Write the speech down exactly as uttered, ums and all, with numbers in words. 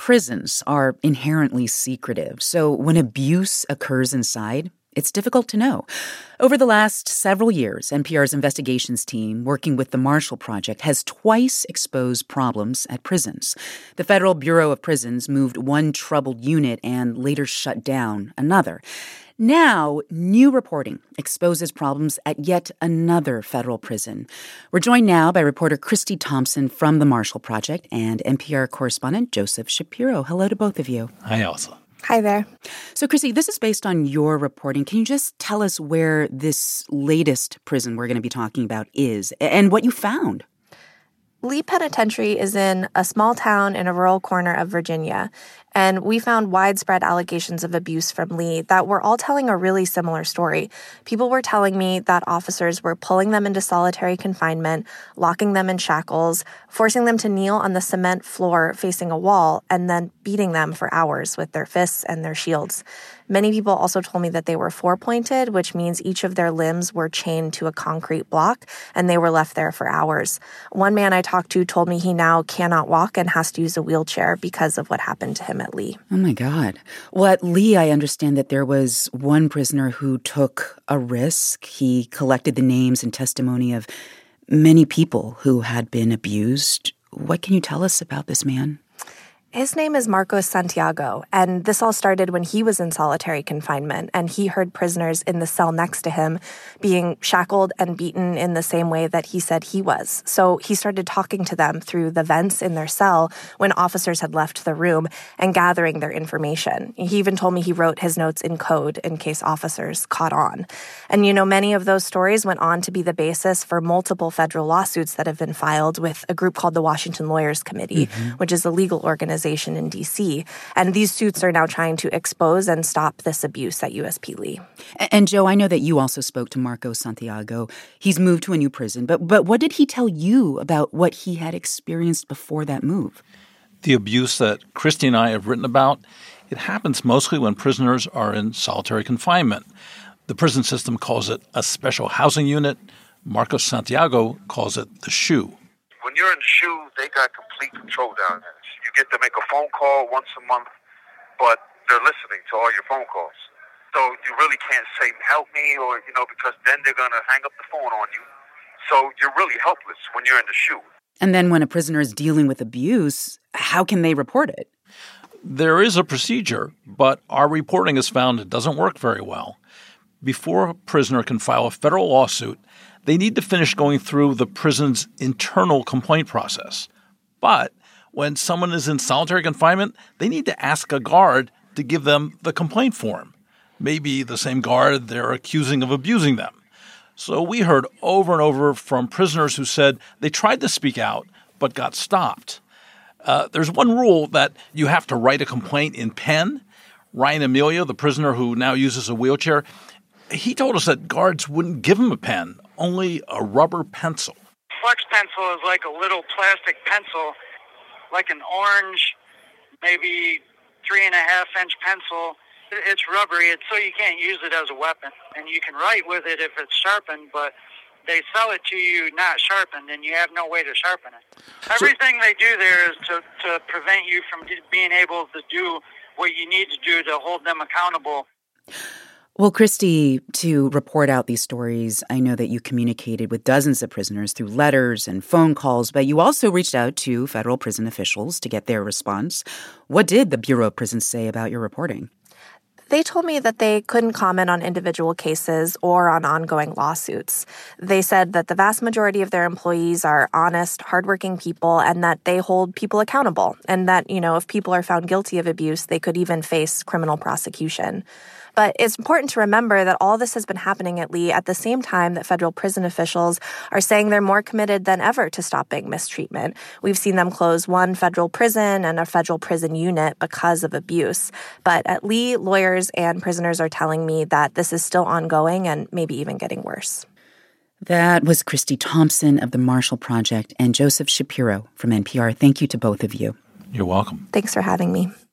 prisons are inherently secretive, so when abuse occurs inside, it's difficult to know. Over the last several years, N P R's investigations team, working with the Marshall Project, has twice exposed problems at prisons. The Federal Bureau of Prisons moved one troubled unit and later shut down another. Now, new reporting exposes problems at yet another federal prison. We're joined now by reporter Christy Thompson from the Marshall Project and N P R correspondent Joseph Shapiro. Hello to both of you. Hi, Elsa. Hi there. So, Christy, this is based on your reporting. Can you just tell us where this latest prison we're going to be talking about is and what you found? Lee Penitentiary is in a small town in a rural corner of Virginia, and we found widespread allegations of abuse from Lee that were all telling a really similar story. People were telling me that officers were pulling them into solitary confinement, locking them in shackles, forcing them to kneel on the cement floor facing a wall, and then beating them for hours with their fists and their shields. Many people also told me that they were four-pointed, which means each of their limbs were chained to a concrete block, and they were left there for hours. One man I talked to told me he now cannot walk and has to use a wheelchair because of what happened to him at Lee. Oh, my God. Well, at Lee, I understand that there was one prisoner who took a risk. He collected the names and testimony of many people who had been abused. What can you tell us about this man? His name is Marcos Santiago, and this all started when he was in solitary confinement, and he heard prisoners in the cell next to him being shackled and beaten in the same way that he said he was. So he started talking to them through the vents in their cell when officers had left the room and gathering their information. He even told me he wrote his notes in code in case officers caught on. And, you know, many of those stories went on to be the basis for multiple federal lawsuits that have been filed with a group called the Washington Lawyers Committee, mm-hmm. which is a legal organization in D C, and these suits are now trying to expose and stop this abuse at U S P Lee. And, and Joe, I know that you also spoke to Marcos Santiago. He's moved to a new prison, but but what did he tell you about what he had experienced before that move? The abuse that Christy and I have written about, it happens mostly when prisoners are in solitary confinement. The prison system calls it a special housing unit. Marcos Santiago calls it the SHU. When you're in the SHU, they got complete control down there. You get to make a phone call once a month, but they're listening to all your phone calls. So you really can't say, help me, or, you know, because then they're going to hang up the phone on you. So you're really helpless when you're in the SHU. And then when a prisoner is dealing with abuse, how can they report it? There is a procedure, but our reporting has found it doesn't work very well. Before a prisoner can file a federal lawsuit, they need to finish going through the prison's internal complaint process. But when someone is in solitary confinement, they need to ask a guard to give them the complaint form. Maybe the same guard they're accusing of abusing them. So we heard over and over from prisoners who said they tried to speak out but got stopped. Uh, there's one rule that you have to write a complaint in pen. Ryan Amelia, the prisoner who now uses a wheelchair, he told us that guards wouldn't give him a pen, only a rubber pencil. Flex pencil is like a little plastic pencil, like an orange, maybe three and a half inch pencil. It's rubbery, it's so you can't use it as a weapon. And you can write with it if it's sharpened, but they sell it to you not sharpened, and you have no way to sharpen it. Everything they do there is to, to prevent you from being able to do what you need to do to hold them accountable. Well, Christy, to report out these stories, I know that you communicated with dozens of prisoners through letters and phone calls, but you also reached out to federal prison officials to get their response. What did the Bureau of Prisons say about your reporting? They told me that they couldn't comment on individual cases or on ongoing lawsuits. They said that the vast majority of their employees are honest, hardworking people, and that they hold people accountable, and that, you know, if people are found guilty of abuse, they could even face criminal prosecution. But it's important to remember that all this has been happening at Lee at the same time that federal prison officials are saying they're more committed than ever to stopping mistreatment. We've seen them close one federal prison and a federal prison unit because of abuse. But at Lee, lawyers and prisoners are telling me that this is still ongoing and maybe even getting worse. That was Christy Thompson of the Marshall Project and Joseph Shapiro from N P R. Thank you to both of you. You're welcome. Thanks for having me.